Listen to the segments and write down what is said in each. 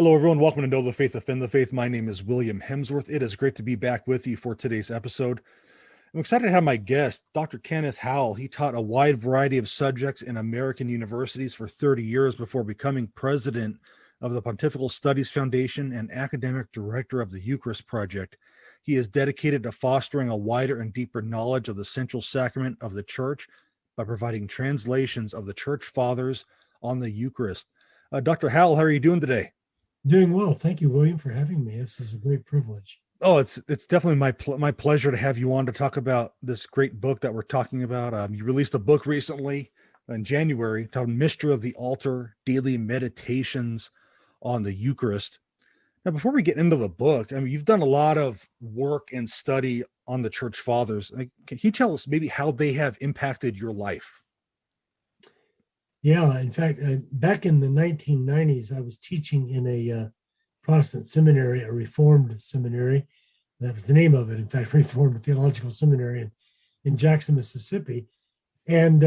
Hello, everyone. Welcome to Know the Faith, Offend the Faith. My name is William Hemsworth. It is great to be back with you for today's episode. I'm excited to have my guest, Dr. Kenneth Howell. He taught a wide variety of subjects in American universities for 30 years before becoming president of the Pontifical Studies Foundation and academic director of the Eucharist Project. He is dedicated to fostering a wider and deeper knowledge of the central sacrament of the Church by providing translations of the Church Fathers on the Eucharist. Dr. Howell, how are you doing today? Doing well. Thank you, William, for having me. This is a great privilege. Oh, it's definitely my pleasure to have you on to talk about this great book that we're talking about. You released a book recently in January called "Mystery of the Altar: Daily Meditations on the Eucharist." Now, before we get into the book, I mean, you've done a lot of work and study on the Church Fathers. Can you tell us maybe how they have impacted your life? Yeah, in fact, back in the 1990s, I was teaching in a Protestant seminary, a Reformed seminary. That was the name of it, in fact, Reformed Theological Seminary in Jackson, Mississippi. And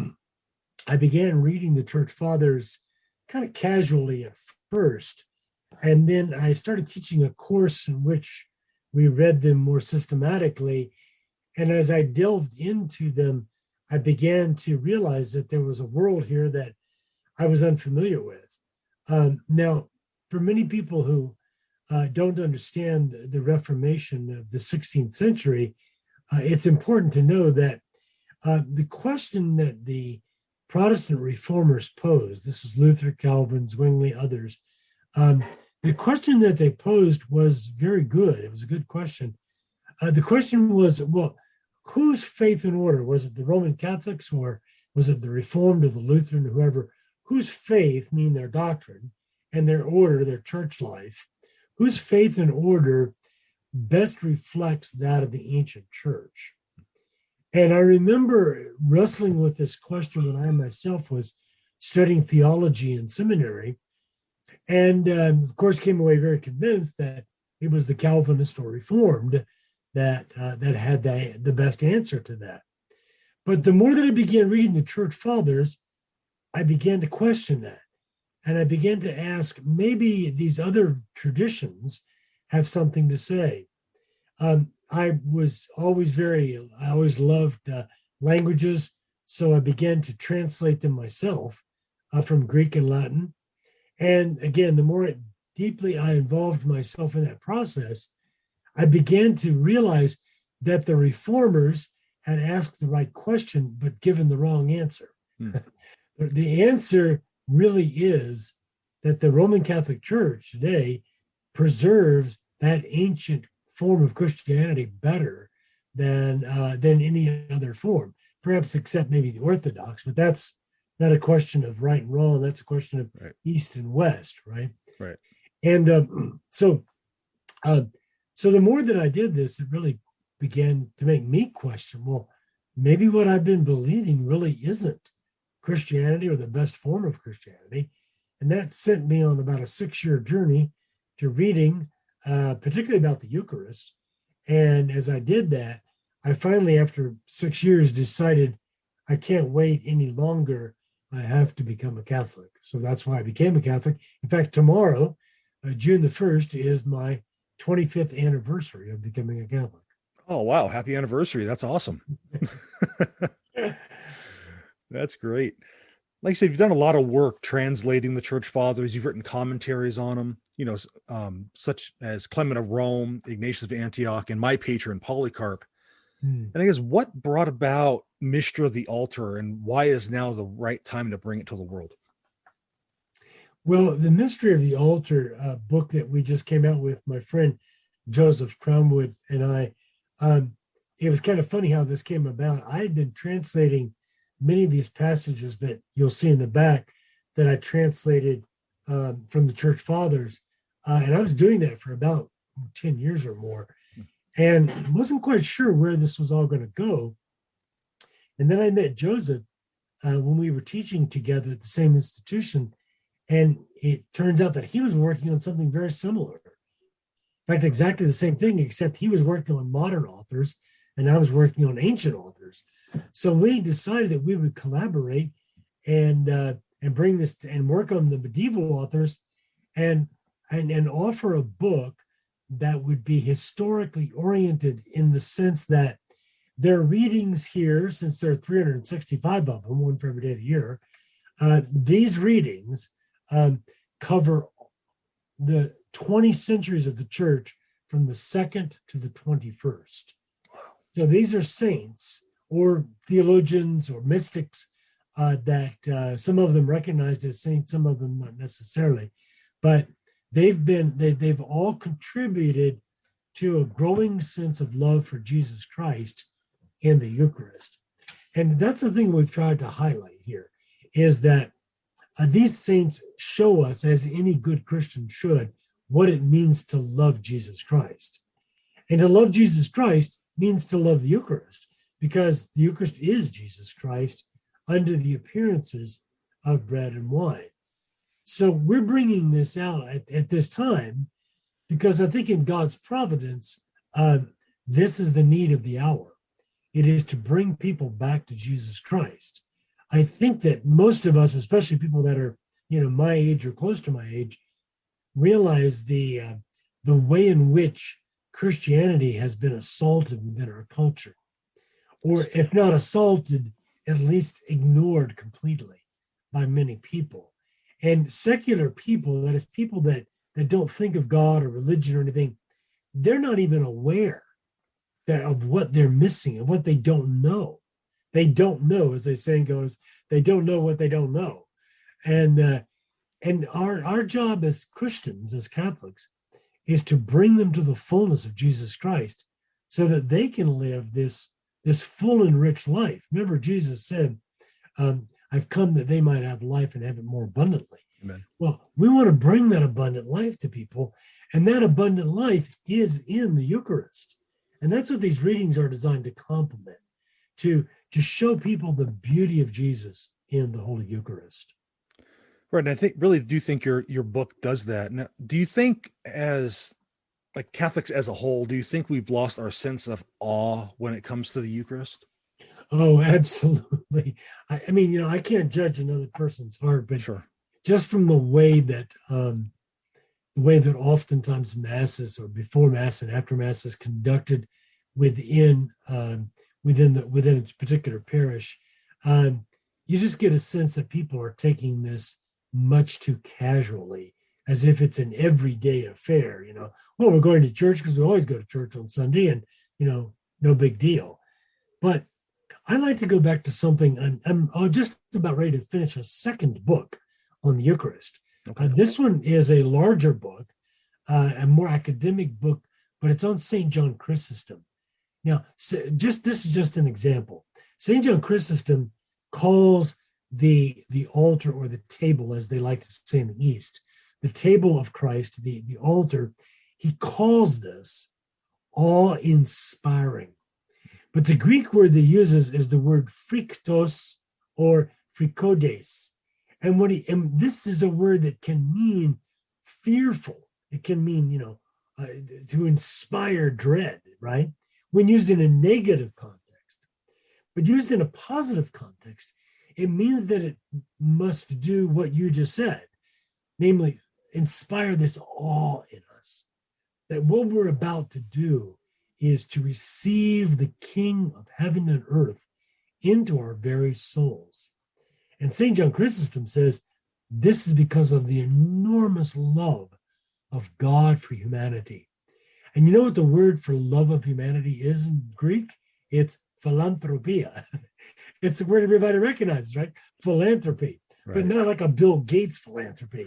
I began reading the Church Fathers kind of casually at first. And then I started teaching a course in which we read them more systematically. And as I delved into them, I began to realize that there was a world here that I was unfamiliar with. Now, for many people who don't understand the Reformation of the 16th century, it's important to know that the question that the Protestant reformers posed, this was Luther, Calvin, Zwingli, others, the question that they posed was very good. It was a good question. The question was, well, whose faith and order? Was it the Roman Catholics, or was it the Reformed or the Lutheran, whoever? Whose faith, meaning their doctrine, and their order, their church life, whose faith and order best reflects that of the ancient church? And I remember wrestling with this question when I myself was studying theology in seminary, and of course came away very convinced that it was the Calvinist or Reformed that had the best answer to that. But the more that I began reading the Church Fathers, I began to question that. And I began to ask, maybe these other traditions have something to say. I always loved languages. So I began to translate them myself from Greek and Latin. And again, the more deeply I involved myself in that process, I began to realize that the reformers had asked the right question, but given the wrong answer. The answer really is that the Roman Catholic Church today preserves that ancient form of Christianity better than any other form, perhaps except maybe the Orthodox, but that's not a question of right and wrong. That's a question of Right. East and West, right? Right. And so the more that I did this, it really began to make me question, well, maybe what I've been believing really isn't Christianity or the best form of Christianity. And that sent me on about a 6-year journey to reading, particularly about the Eucharist. And as I did that, I finally, after 6 years, decided I can't wait any longer. I have to become a Catholic. So that's why I became a Catholic. In fact, tomorrow, June the 1st, is my 25th anniversary of becoming a Catholic. Oh, wow. Happy anniversary. That's awesome. That's great. Like I said, you've done a lot of work translating the Church Fathers. You've written commentaries on them, such as Clement of Rome, Ignatius of Antioch, and my patron, Polycarp. And I guess what brought about Mystery of the Altar, and why is now the right time to bring it to the world? Well, the Mystery of the Altar book that we just came out with, my friend Joseph Cromwood and I, it was kind of funny how this came about. I had been translating many of these passages that you'll see in the back that I translated from the Church Fathers. And I was doing that for about 10 years or more, and wasn't quite sure where this was all going to go. And then I met Joseph when we were teaching together at the same institution. And it turns out that he was working on something very similar. In fact, exactly the same thing, except he was working on modern authors and I was working on ancient authors. So we decided that we would collaborate and bring this and work on the medieval authors. And and offer a book that would be historically oriented in the sense that their readings here, since there are 365 of them, one for every day of the year, these readings cover the 20 centuries of the church from the 2nd to the 21st. So these are saints or theologians or mystics that some of them recognized as saints, some of them not necessarily, but they've all contributed to a growing sense of love for Jesus Christ in the Eucharist. And that's the thing we've tried to highlight here, is that these saints show us, as any good Christian should, what it means to love Jesus Christ. And to love Jesus Christ means to love the Eucharist, because the Eucharist is Jesus Christ under the appearances of bread and wine. So we're bringing this out at this time because I think in God's providence, this is the need of the hour. It is to bring people back to Jesus Christ. I think that most of us, especially people that are, my age or close to my age, realize the way in which Christianity has been assaulted within our culture, or if not assaulted, at least ignored completely by many people. And secular people, that is people that don't think of God or religion or anything, they're not even aware of what they're missing and what they don't know. They don't know, as the saying goes, they don't know what they don't know. And our job as Christians, as Catholics, is to bring them to the fullness of Jesus Christ so that they can live this full and rich life. Remember, Jesus said, I've come that they might have life and have it more abundantly. Amen. Well, we want to bring that abundant life to people, and that abundant life is in the Eucharist. And that's what these readings are designed to complement, to show people the beauty of Jesus in the Holy Eucharist. Right. And I do think your book does that. Now, do you think, as like Catholics as a whole, do you think we've lost our sense of awe when it comes to the Eucharist? Oh, absolutely. I mean, I can't judge another person's heart, but Sure. Just from the way that oftentimes masses, or before mass and after mass, is conducted within a particular parish, you just get a sense that people are taking this much too casually, as if it's an everyday affair. Well, we're going to church because we always go to church on Sunday, and no big deal. But I like to go back to something. I'm just about ready to finish a second book on the Eucharist. Okay. This one is a larger book, a more academic book, but it's on St. John Chrysostom. Now, this is just an example. St. John Chrysostom calls the altar, or the table, as they like to say in the East, the table of Christ, the altar, he calls this awe-inspiring. But the Greek word that he uses is the word friktos or frikodes. And this is a word that can mean fearful. It can mean, to inspire dread, right? When used in a negative context. But used in a positive context, it means that it must do what you just said, namely inspire this awe in us, that what we're about to do is to receive the King of heaven and earth into our very souls. And St. John Chrysostom says this is because of the enormous love of God for humanity. And you know what the word for love of humanity is in Greek? It's philanthropia. It's a word everybody recognizes, right? Philanthropy, right. But not like a Bill Gates philanthropy,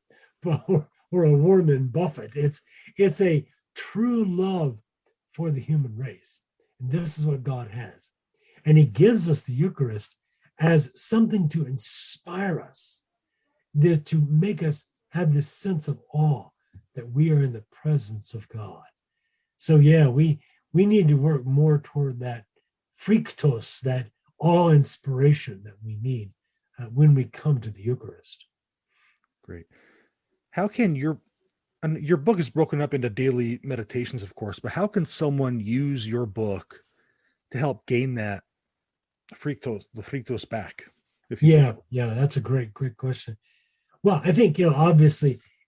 or a Warren Buffett. It's a true love for the human race. And this is what God has. And he gives us the Eucharist as something to inspire us, to make us have this sense of awe that we are in the presence of God. So yeah, we need to work more toward that friktos, that awe inspiration that we need when we come to the Eucharist. Great. How can your book is broken up into daily meditations, of course, but how can someone use your book to help gain that the friktos back? Yeah, that's a great question. Well, I think, obviously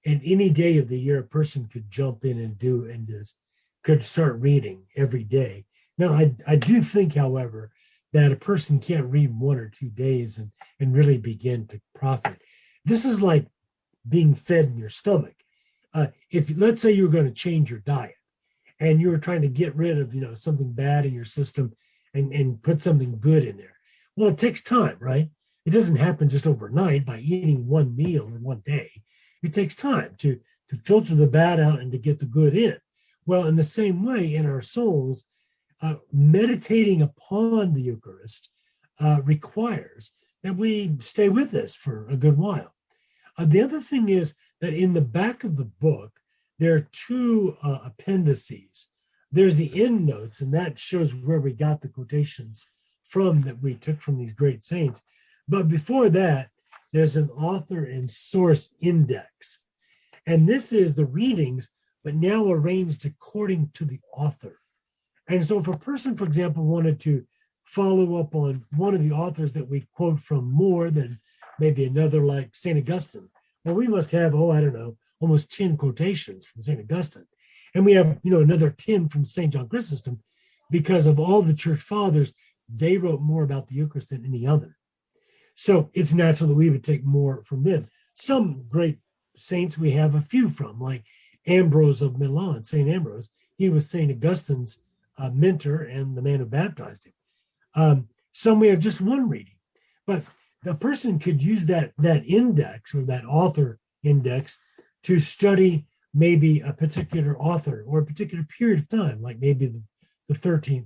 and any day of the year, a person could jump in and do and this could start reading every day. Now, I do think, however, that a person can't read 1 or 2 days and really begin to profit. This is like being fed in your stomach. If let's say you were going to change your diet and you were trying to get rid of something bad in your system and put something good in there. Well, it takes time, right? It doesn't happen just overnight by eating one meal in one day. It takes time to filter the bad out and to get the good in. Well, in the same way, in our souls, meditating upon the Eucharist requires that we stay with this for a good while. The other thing is that in the back of the book, there are two appendices. There's the end notes, and that shows where we got the quotations from that we took from these great saints. But before that, there's an author and source index. And this is the readings, but now arranged according to the author. And so if a person, for example, wanted to follow up on one of the authors that we quote from more than maybe another, like St. Augustine, well, we must have, I don't know, almost 10 quotations from St. Augustine. And we have, another 10 from St. John Chrysostom, because of all the church fathers, they wrote more about the Eucharist than any other. So it's natural that we would take more from them. Some great saints we have a few from, like Ambrose of Milan, St. Ambrose. He was St. Augustine's mentor and the man who baptized him. Some we have just one reading, but the person could use that index or that author index to study maybe a particular author or a particular period of time, like maybe the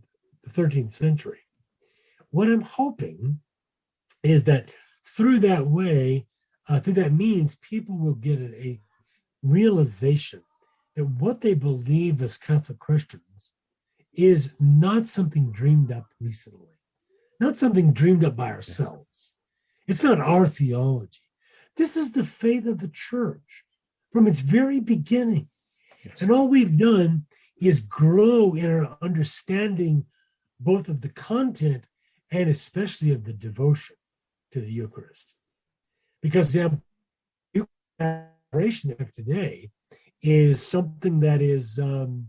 13th century. What I'm hoping is that through that way, through that means, people will get a realization that what they believe as Catholic Christians is not something dreamed up recently, not something dreamed up by ourselves. It's not our theology. This is the faith of the church from its very beginning. Yes. And all we've done is grow in our understanding both of the content and especially of the devotion to the Eucharist. Because the adoration of today is something that is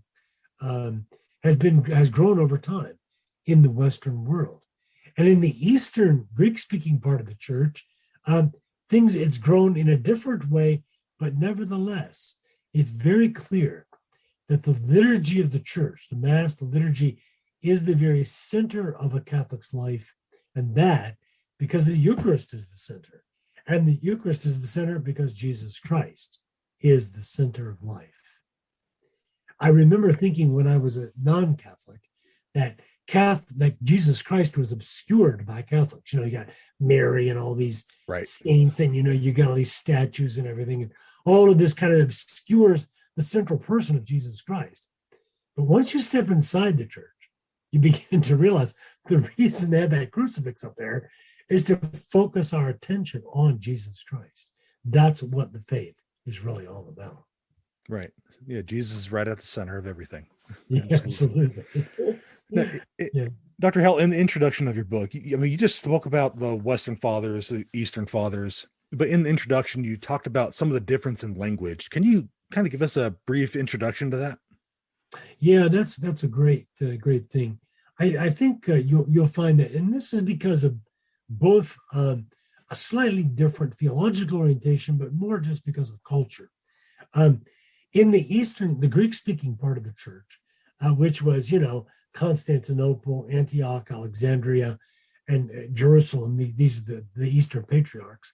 has grown over time in the Western world. And in the Eastern Greek-speaking part of the church, it's grown in a different way, but nevertheless, it's very clear that the liturgy of the church, the Mass, the liturgy, is the very center of a Catholic's life, and that because the Eucharist is the center. And the Eucharist is the center because Jesus Christ is the center of life. I remember thinking when I was a non-Catholic that Jesus Christ was obscured by Catholics. You got Mary and all these saints, and you got all these statues and everything, and all of this kind of obscures the central person of Jesus Christ. But once you step inside the church, you begin to realize the reason they have that crucifix up there is to focus our attention on Jesus Christ. That's what the faith is really all about. Right. Yeah, Jesus is right at the center of everything. Yeah, absolutely. Now, Dr. Howell, in the introduction of your book, you just spoke about the Western Fathers, the Eastern Fathers, but in the introduction, you talked about some of the difference in language. Can you kind of give us a brief introduction to that? Yeah, that's a great thing. I think you'll find that, and this is because of both a slightly different theological orientation, but more just because of culture. In the Greek-speaking part of the church, which was, Constantinople, Antioch, Alexandria, and Jerusalem. These are the Eastern patriarchs.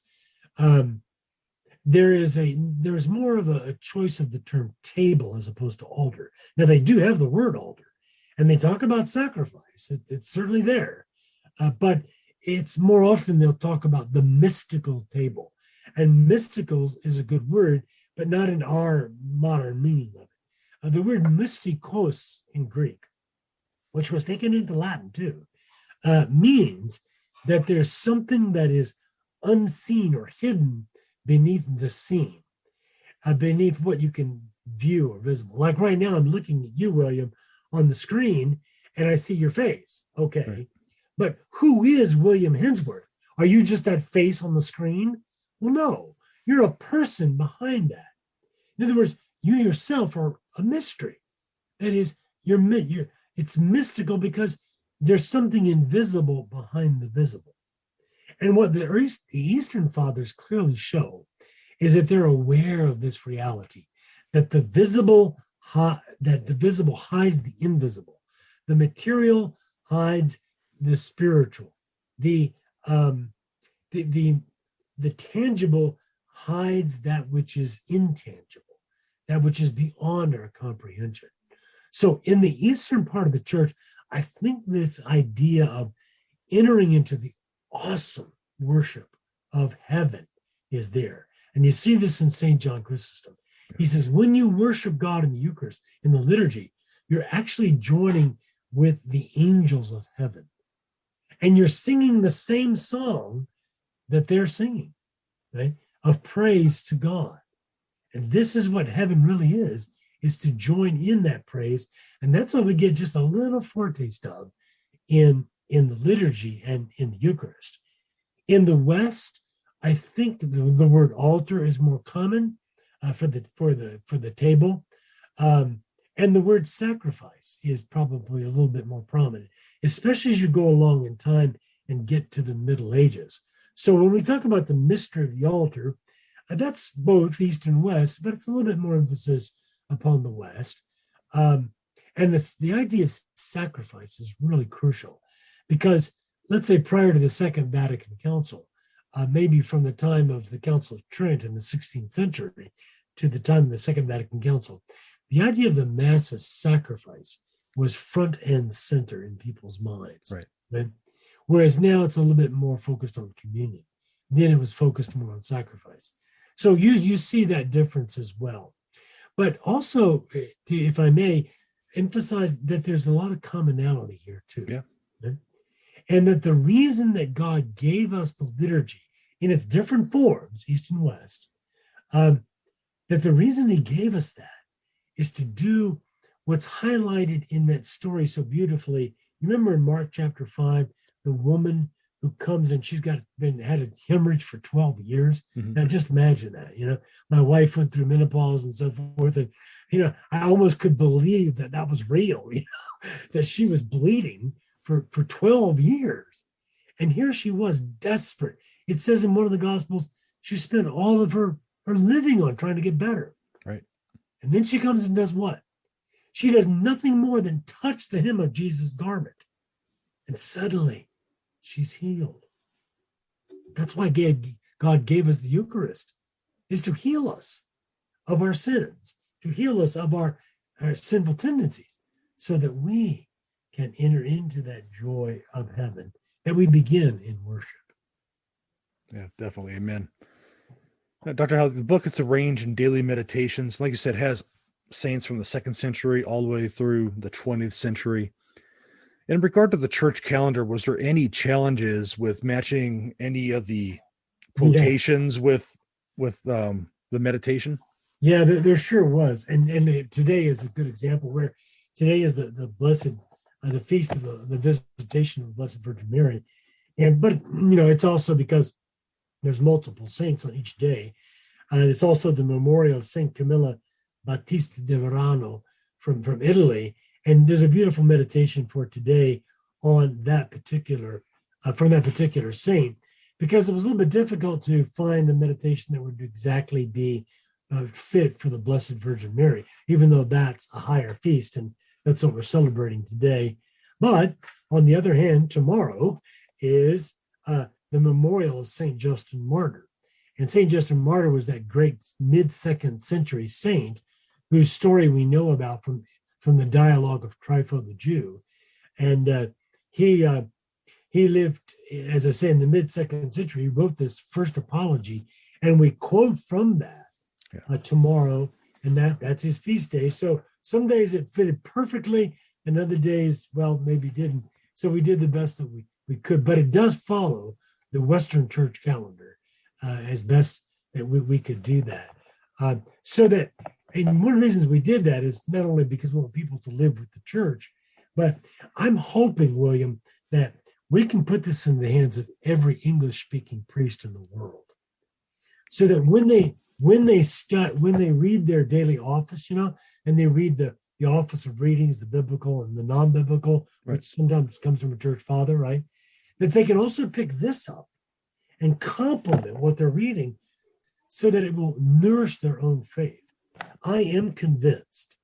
There's more of a choice of the term table as opposed to altar. Now they do have the word altar, and they talk about sacrifice. It's certainly there, but it's more often they'll talk about the mystical table, and mystical is a good word, but not in our modern meaning of it. The word mystikos in Greek, which was taken into Latin too, means that there's something that is unseen or hidden beneath the scene, beneath what you can view or visible. Like right now, I'm looking at you, William, on the screen, and I see your face. Okay. Right. But who is William Hensworth? Are you just that face on the screen? Well, no, you're a person behind that. In other words, you yourself are a mystery. That is, it's mystical because there's something invisible behind the visible. And what the Eastern Fathers clearly show is that they're aware of this reality, that the visible hides the invisible, the material hides the spiritual, the the tangible hides that which is intangible, that which is beyond our comprehension. So in the eastern part of the church, I think this idea of entering into the awesome worship of heaven is there. And you see this in St. John Chrysostom. He says, when you worship God in the Eucharist, in the liturgy, you're actually joining with the angels of heaven. And you're singing the same song that they're singing, right? Of praise to God. And this is what heaven really is to join in that praise. And that's what we get just a little foretaste of in the liturgy and in the Eucharist. In the West, I think the word altar is more common for the table, and the word sacrifice is probably a little bit more prominent, especially as you go along in time and get to the Middle Ages. So when we talk about the mystery of the altar, that's both East and West, but it's a little bit more emphasis upon the West. And the idea of sacrifice is really crucial because, let's say, prior to the Second Vatican Council, maybe from the time of the Council of Trent in the 16th century to the time of the Second Vatican Council, the idea of the Mass as sacrifice was front and center in people's minds. Right. Whereas now it's a little bit more focused on communion. Then it was focused more on sacrifice. So you see that difference as well. But also, if I may, emphasize that there's a lot of commonality here too. Yeah. Right? And that the reason that God gave us the liturgy in its different forms, East and West, that the reason he gave us that is to do what's highlighted in that story so beautifully. You remember in Mark chapter 5, the woman who comes and she's had a hemorrhage for 12 years. Mm-hmm. Now just imagine that, my wife went through menopause and so forth. And, I almost could believe that was real, that she was bleeding for 12 years. And here she was desperate. It says in one of the Gospels, she spent all of her living on trying to get better. Right. And then she comes and does what? She does nothing more than touch the hem of Jesus' garment. And suddenly she's healed. That's why God gave us the Eucharist, is to heal us of our sins, to heal us of our sinful tendencies, so that we can enter into that joy of heaven that we begin in worship. Yeah, definitely. Amen. Now, Dr. Howell, the book is arranged in daily meditations. Like you said, has saints from the 2nd century all the way through the 20th century. In regard to the church calendar, was there any challenges with matching any of the quotations with the meditation? Yeah, there sure was. And today is a good example where today is the blessed, the feast of the visitation of the Blessed Virgin Mary. But it's also because there's multiple saints on each day. It's also the memorial of Saint Camilla Battista de Verano from Italy. And there's a beautiful meditation for today on that particular, from that particular saint, because it was a little bit difficult to find a meditation that would exactly be fit for the Blessed Virgin Mary, even though that's a higher feast, and that's what we're celebrating today. But on the other hand, tomorrow is the memorial of St. Justin Martyr. And St. Justin Martyr was that great mid-2nd century saint whose story we know about from the dialogue of Trypho the Jew. And he lived, as I say, in the mid-2nd century. He wrote this first apology, and we quote from that tomorrow, and that's his feast day. So some days it fitted perfectly, and other days, well, maybe didn't. So we did the best that we could, but it does follow the Western church calendar as best that we could do that. So that, and one of the reasons we did that is not only because we want people to live with the church, but I'm hoping, William, that we can put this in the hands of every English-speaking priest in the world, so that when they when they read their daily office, and they read the office of readings, the biblical and the non-biblical, Right. which sometimes comes from a church father, right? That they can also pick this up and complement what they're reading so that it will nourish their own faith. I am convinced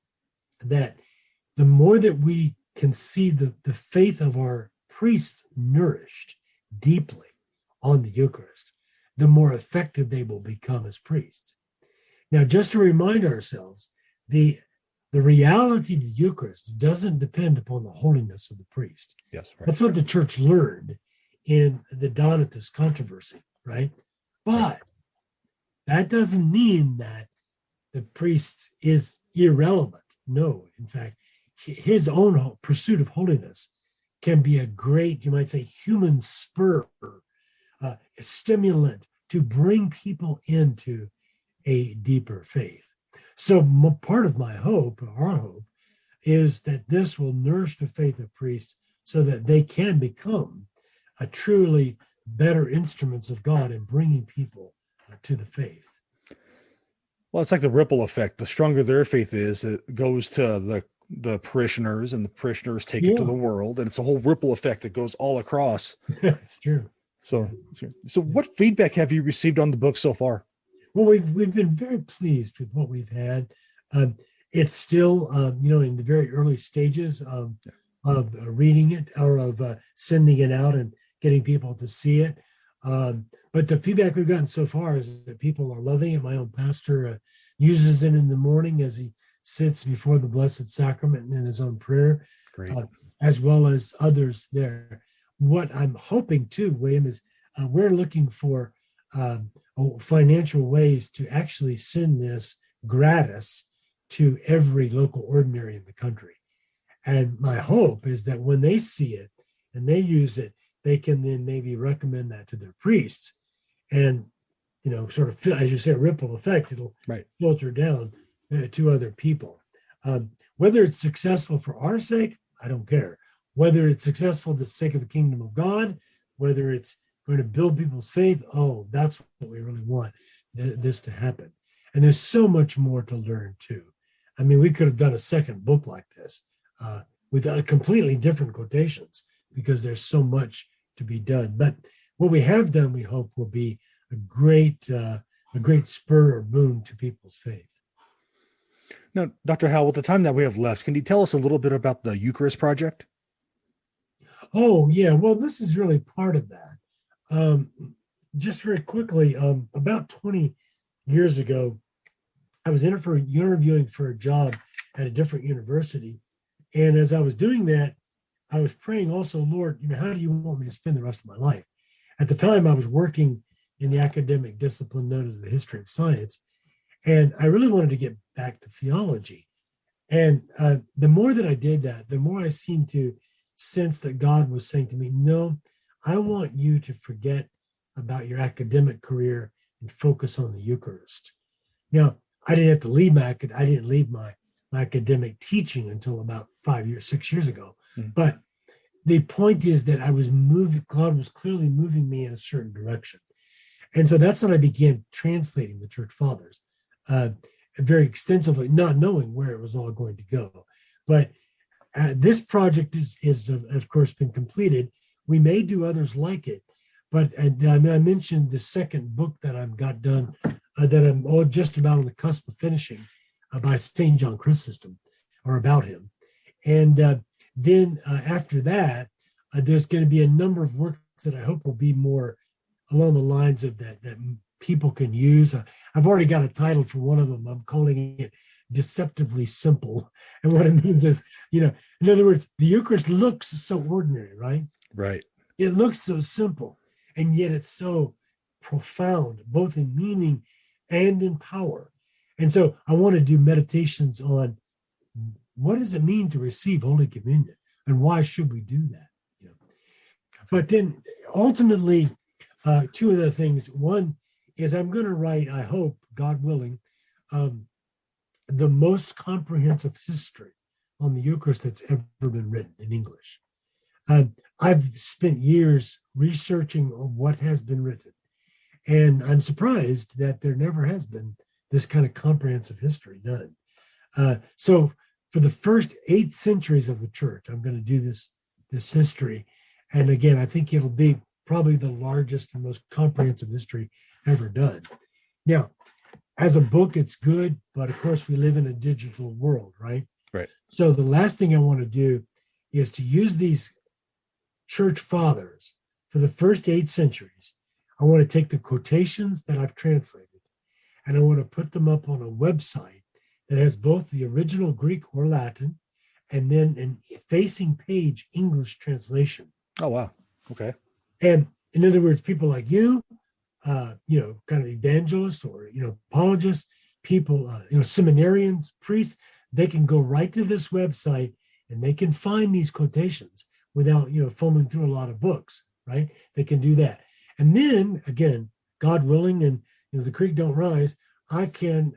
that the more that we can see the faith of our priests nourished deeply on the Eucharist, the more effective they will become as priests. Now, just to remind ourselves, the reality of the Eucharist doesn't depend upon the holiness of the priest. Yes, right. That's what the church learned in the Donatist controversy, right? But that doesn't mean that the priest is irrelevant. No, in fact, his own pursuit of holiness can be a great, you might say, human spur, a stimulant to bring people into a deeper faith. So part of my hope, our hope, is that this will nourish the faith of priests so that they can become a truly better instruments of God in bringing people to the faith. Well, it's like the ripple effect. The stronger their faith is, it goes to the parishioners, and the parishioners take it to the world, and it's a whole ripple effect that goes all across. That's true. So, what feedback have you received on the book so far? Well, we've been very pleased with what we've had. It's still, in the very early stages of reading it or of sending it out and getting people to see it. But the feedback we've gotten so far is that people are loving it. My own pastor uses it in the morning as he sits before the Blessed Sacrament in his own prayer, as well as others there. What I'm hoping too, William, is we're looking for financial ways to actually send this gratis to every local ordinary in the country. And my hope is that when they see it and they use it, they can then maybe recommend that to their priests. And, sort of, as you say, a ripple effect, it'll filter down to other people. Whether it's successful for our sake, I don't care. Whether it's successful for the sake of the kingdom of God, whether it's going to build people's faith, that's what we really want this to happen. And there's so much more to learn too. I mean, we could have done a second book like this with completely different quotations because there's so much to be done. But what we have done, we hope, will be a great spur or boon to people's faith. Now, Dr. Howell, with the time that we have left, can you tell us a little bit about the Eucharist Project? Oh, yeah. Well, this is really part of that. Just very quickly, about 20 years ago, I was interviewing for a job at a different university. And as I was doing that, I was praying also, Lord, how do you want me to spend the rest of my life? At the time, I was working in the academic discipline known as the history of science. And I really wanted to get back to theology. And the more that I did that, the more I seemed to sense that God was saying to me, no, I want you to forget about your academic career and focus on the Eucharist. Now, I didn't leave my academic teaching until about 6 years ago. Mm-hmm. But the point is that God was clearly moving me in a certain direction. And so that's when I began translating the Church Fathers very extensively, not knowing where it was all going to go. But this project is of course, been completed. We may do others like it. But I mentioned the second book that I've got done that I'm just about on the cusp of finishing by St. John Chrysostom, or about him. And then after that, there's going to be a number of works that I hope will be more along the lines of that people can use. I've already got a title for one of them. I'm calling it Deceptively Simple. And what it means is, in other words, the Eucharist looks so ordinary, right? Right. It looks so simple, and yet it's so profound, both in meaning and in power. And so I want to do meditations on what does it mean to receive Holy Communion, and why should we do that? But then ultimately, two of the things. One is I'm going to write, I hope, God willing, the most comprehensive history on the Eucharist that's ever been written in English. I've spent years researching what has been written. And I'm surprised that there never has been this kind of comprehensive history done. So for the first 8 centuries of the church, I'm going to do this history. And again, I think it'll be probably the largest and most comprehensive history ever done. Now, as a book, it's good, but of course we live in a digital world, right? Right. So the last thing I want to do is to use these church fathers for the first 8 centuries. I want to take the quotations that I've translated and I want to put them up on a website that has both the original Greek or Latin and then an facing page English translation. Oh, wow. Okay. And in other words, people like you, kind of evangelists or, apologists, people, seminarians, priests, they can go right to this website and they can find these quotations without, thumbing through a lot of books, right? They can do that. And then again, God willing, and, the creek don't rise, I can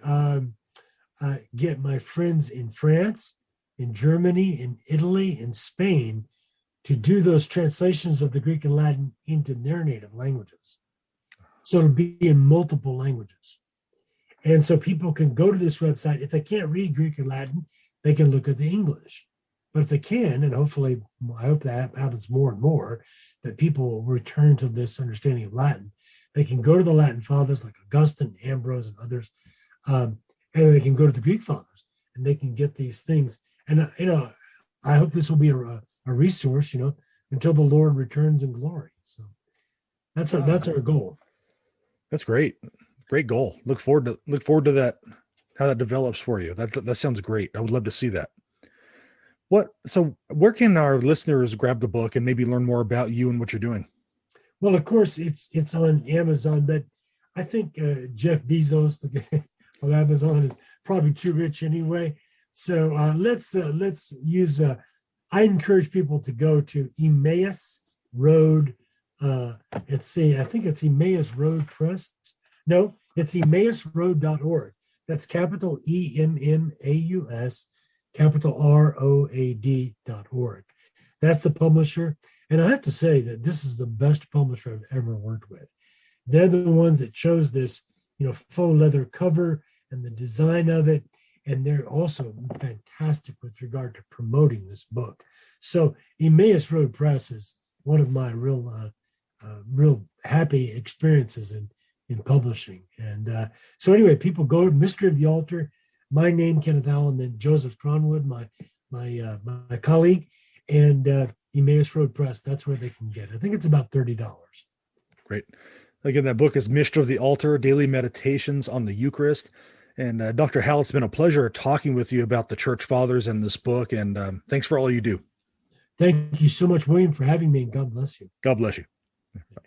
get my friends in France, in Germany, in Italy, in Spain to do those translations of the Greek and Latin into their native languages. So it'll be in multiple languages. And so people can go to this website. If they can't read Greek or Latin, they can look at the English. But if they can, and hopefully, I hope that happens more and more, that people will return to this understanding of Latin. They can go to the Latin fathers like Augustine, Ambrose, and others, and they can go to the Greek fathers, and they can get these things. And I hope this will be a resource, until the Lord returns in glory. So that's our goal. That's great. Great goal. Look forward to that, how that develops for you. That sounds great. I would love to see that. So where can our listeners grab the book and maybe learn more about you and what you're doing? Well, of course, it's on Amazon, but I think Jeff Bezos of Amazon is probably too rich anyway. So let's use. I encourage people to go to Emmaus Road. Let's see. I think it's Emmaus Road Press. No, it's emmausroad.org. That's capital EMMAUS, capital ROAD.org. That's the publisher. And I have to say that this is the best publisher I've ever worked with. They're the ones that chose this, faux leather cover and the design of it. And they're also fantastic with regard to promoting this book. So Emmaus Road Press is one of my real happy experiences in publishing. And so anyway, people go to Mystery of the Altar, my name, Kenneth Howell, and then Joseph Tronwood, my colleague, and Emmaus Road Press. That's where they can get it. I think it's about $30. Great. Again, that book is Mystery of the Altar, Daily Meditations on the Eucharist. And Dr. Howell, it's been a pleasure talking with you about the Church Fathers and this book. And thanks for all you do. Thank you so much, William, for having me. And God bless you. God bless you. Bye.